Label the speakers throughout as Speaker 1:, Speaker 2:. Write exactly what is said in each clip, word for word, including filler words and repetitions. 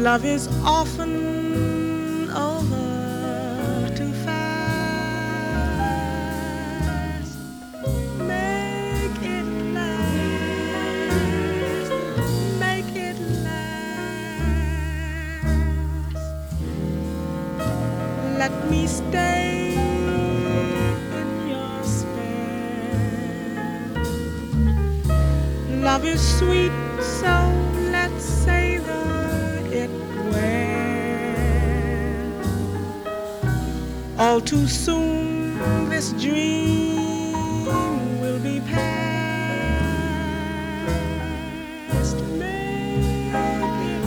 Speaker 1: Love is often over too fast. Make it last, make it last. Let me stay in your spell. Love is sweet, so let's savor it well. All too soon this dream will be past. Make it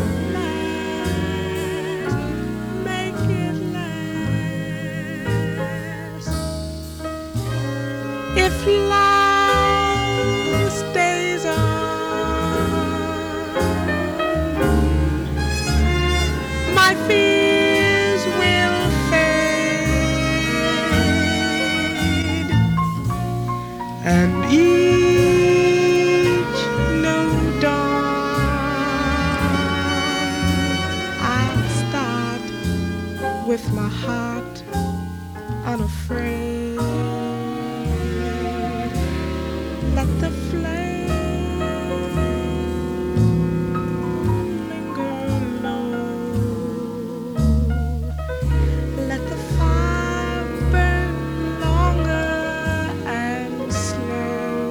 Speaker 1: last, make it last. If love stays on, my fears will fade, and each new dawn I'll start with my heart unafraid. Let the flame linger low. Let the fire burn longer and slow,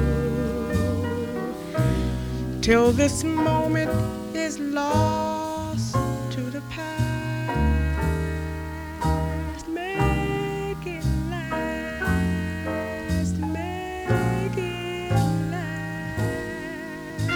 Speaker 1: till this moment is lost to the past. Make it last, make it last.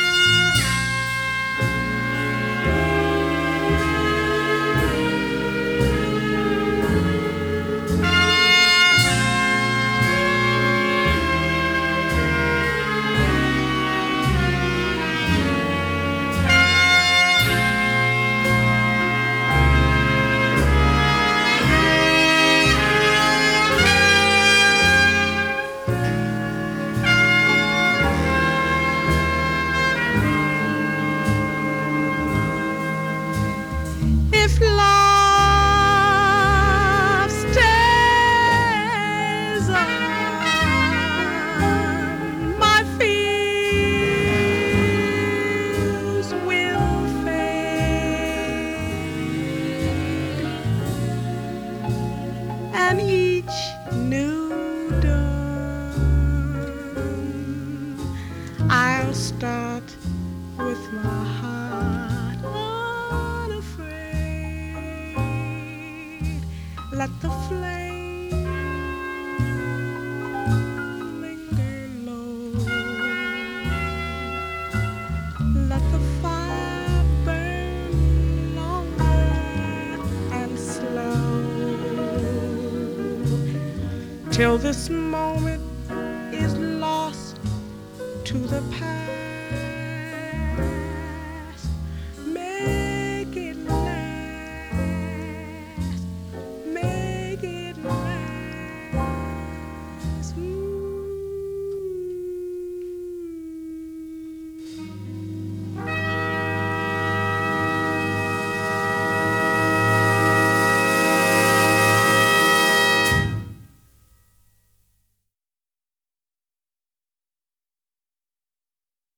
Speaker 1: If love stays on, my fears will fade, and each new dawn I'll start with my heart unafraid. Let the flame linger low. Let the fire burn longer and slow, till this moment is lost to the past.